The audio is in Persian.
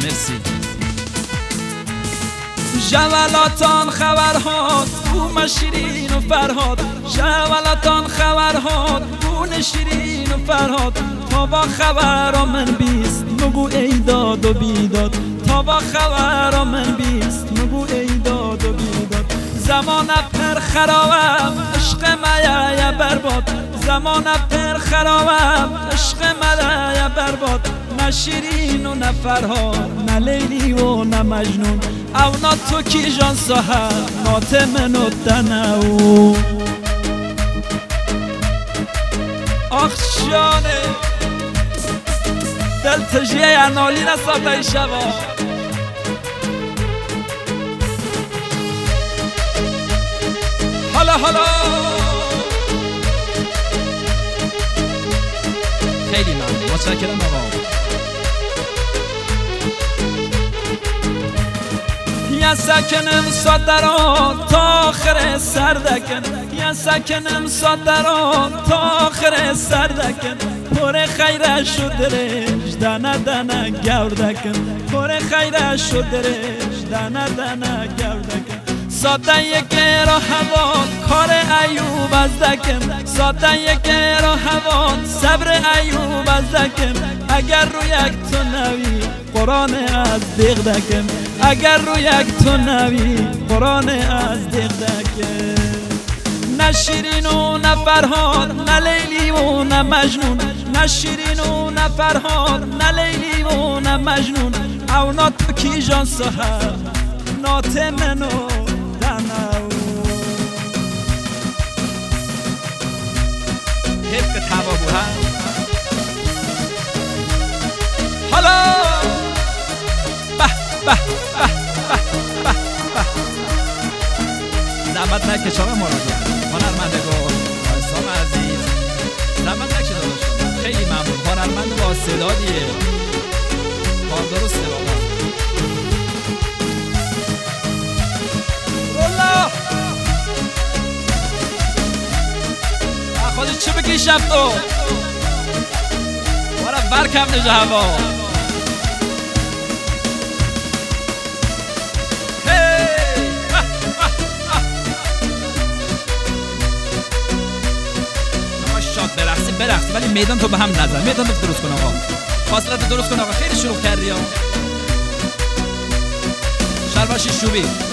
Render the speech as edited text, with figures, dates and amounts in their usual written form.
مرسی. جولاتان خبرهات بوم شیرین و فرهاد، جولاتان خبرهات بون شیرین و فرهاد. تا با خبر من بیست مگو ای داد و بیداد، تا با خبر من بیست مگو ای داد و بیداد. زمان پر خرابم عشق مایه برباد، زمان پر خرابم عشق مایه برباد. نه شیرین و نه فرهاد، نه لیلی و نه مجنون، او نا تو کی جان سهر نات من و تنو. آخ جانه دل تجیه یا نالی نساته ای شبا. حالا خیلی ممنون، متشکرم آقا. یا سکنم صدران تا آخر سردکن، یا سکنم صدران تا آخر سردکن. پر خیرش و درش دانه دانه گردکن، پر خیرش و درش دانه دانه گردکن. ساده یک را هوا کار ایوب از دکم، ساده یک را هوا صبر ایوب از دکم. اگر رو یک تو نوی قرآن از دیغ دکم، اگر رو یک تو نوی قرآن از دیغ دکم. نه شیرین و نه فرهاد، نه لیلی و نه مجنون، نه شیرین و نه فرهاد، نه لیلی و نه مجنون. او نا تو کی جان سهر نات منو تنو. حیف که تبا بو ها. حالا به به به به به زحمت نکش آقا مرادی هنرمندگان اسلام عزیز، زحمت نکش داداش. خیلی ممنون، هنرمند با استعدادیه، کار درسته واقعا. رولا خودت چه بگی شب تو برا برکم نجا هوا. برقصی ولی میدان تو به هم نزن، میدان تو درست کن آقا، فاصلت درست کن آقا. خیلی شروع کردی ها. شرباشی شوبی